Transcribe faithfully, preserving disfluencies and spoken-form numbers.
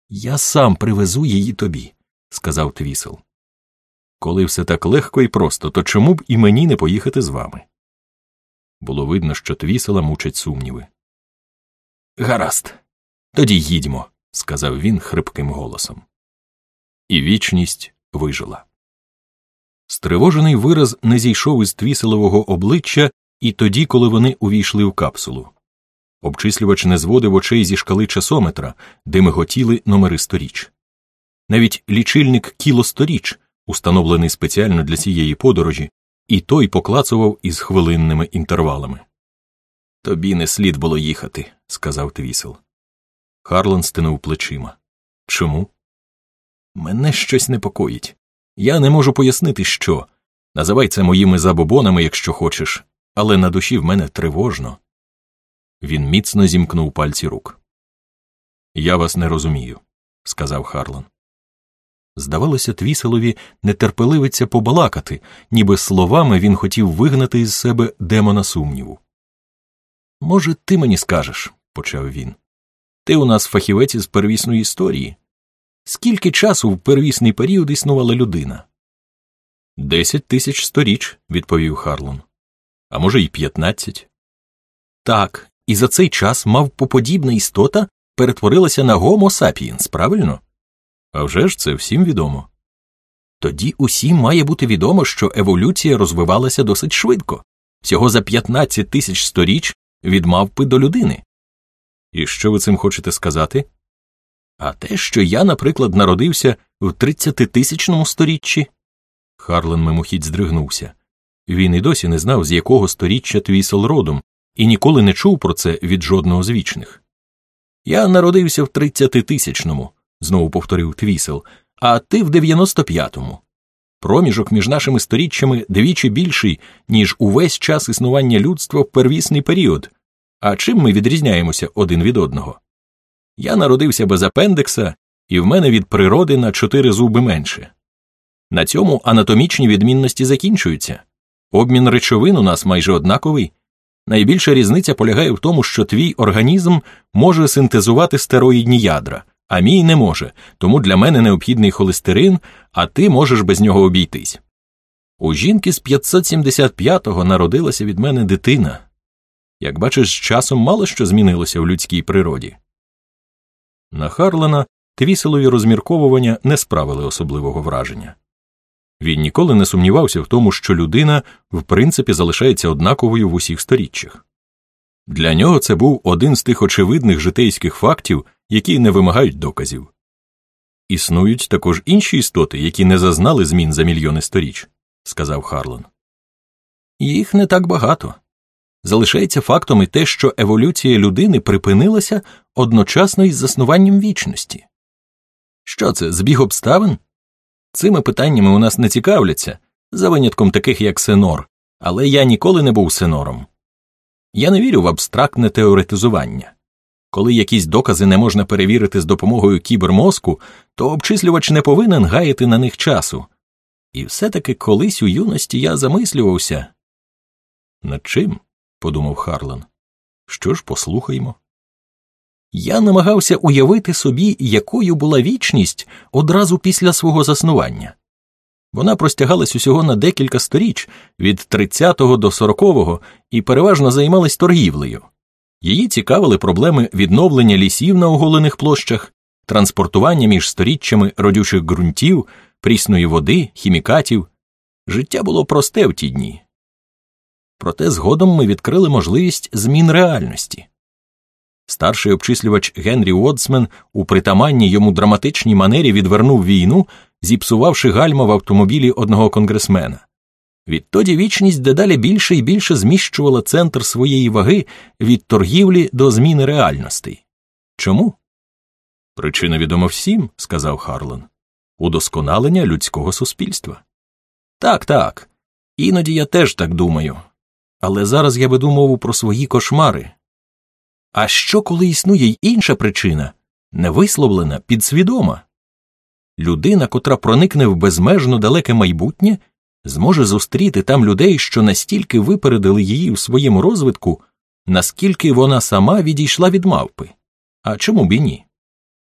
Я сам привезу її тобі, сказав Твісел. Коли все так легко і просто, то чому б і мені не поїхати з вами? Було видно, що Твісела мучать сумніви. Гаразд, тоді їдьмо, сказав він хрипким голосом. І вічність вижила. Стривожений вираз не зійшов із Твіселового обличчя і тоді, коли вони увійшли в капсулу. Обчислювач не зводив очей зі шкали часометра, де миготіли номери сторіч. Навіть лічильник кілосторіч, установлений спеціально для цієї подорожі, і той поклацував із хвилинними інтервалами. «Тобі не слід було їхати», – сказав Твісел. Харлан стинув плечима. «Чому?» «Мене щось непокоїть. Я не можу пояснити, що. Називай це моїми забобонами, якщо хочеш, але на душі в мене тривожно». Він міцно зімкнув пальці рук. «Я вас не розумію», – сказав Харлан. Здавалося, Твіселові нетерпеливиться побалакати, ніби словами він хотів вигнати із себе демона сумніву. «Може, ти мені скажеш», – почав він. «Ти у нас фахівець із первісної історії. Скільки часу в первісний період існувала людина?» «Десять тисяч сторіч», – відповів Харлан. «А може, й п'ятнадцять». «Так, і за цей час мавпоподібна істота перетворилася на Homo sapiens, правильно?» «А вже ж це всім відомо». «Тоді усім має бути відомо, що еволюція розвивалася досить швидко, всього за п'ятнадцять тисяч сторіч від мавпи до людини». «І що ви цим хочете сказати?» «А те, що я, наприклад, народився в тридцятитисячному сторіччі». Харлан мимохідь здригнувся. Він і досі не знав, з якого сторіччя Твісел родом, і ніколи не чув про це від жодного з вічних. «Я народився в тридцятитисячному», – знову повторив Твісел, – «а ти в дев'яносто п'ятому. Проміжок між нашими сторіччями двічі більший, ніж увесь час існування людства в первісний період. А чим ми відрізняємося один від одного? Я народився без апендикса, і в мене від природи на чотири зуби менше. На цьому анатомічні відмінності закінчуються. Обмін речовин у нас майже однаковий. Найбільша різниця полягає в тому, що твій організм може синтезувати стероїдні ядра, а мій не може, тому для мене необхідний холестерин, а ти можеш без нього обійтись. У жінки з п'ятсот сімдесят п'ятого народилася від мене дитина. Як бачиш, з часом мало що змінилося в людській природі». На Харлана Твіселові розмірковування не справили особливого враження. Він ніколи не сумнівався в тому, що людина в принципі залишається однаковою в усіх сторіччях. Для нього це був один з тих очевидних житейських фактів, які не вимагають доказів. «Існують також інші істоти, які не зазнали змін за мільйони сторіч», – сказав Харлан. «Їх не так багато. Залишається фактом і те, що еволюція людини припинилася одночасно із заснуванням вічності. Що це, збіг обставин? Цими питаннями у нас не цікавляться, за винятком таких, як Сенор, але я ніколи не був Сенором. Я не вірю в абстрактне теоретизування. Коли якісь докази не можна перевірити з допомогою кібермозку, то обчислювач не повинен гаяти на них часу. І все-таки колись у юності я замислювався». «Над чим?» – подумав Харлан. «Що ж, послухаймо». «Я намагався уявити собі, якою була вічність одразу після свого заснування. Вона простягалась усього на декілька сторіч, від тридцятого до сорокового, і переважно займалась торгівлею. Її цікавили проблеми відновлення лісів на оголених площах, транспортування між сторіччями родючих ґрунтів, прісної води, хімікатів. Життя було просте в ті дні. Проте згодом ми відкрили можливість змін реальності. Старший обчислювач Генрі Уодсмен у притаманній йому драматичній манері відвернув війну, зіпсувавши гальма в автомобілі одного конгресмена. Відтоді вічність дедалі більше і більше зміщувала центр своєї ваги від торгівлі до зміни реальностей. Чому? «Причина відома всім», – сказав Харлан. «Удосконалення людського суспільства». «Так, так. Іноді я теж так думаю. Але зараз я веду мову про свої кошмари. А що, коли існує й інша причина, невисловлена, підсвідома? Людина, котра проникне в безмежно далеке майбутнє, зможе зустріти там людей, що настільки випередили її в своєму розвитку, наскільки вона сама відійшла від мавпи. А чому б і ні?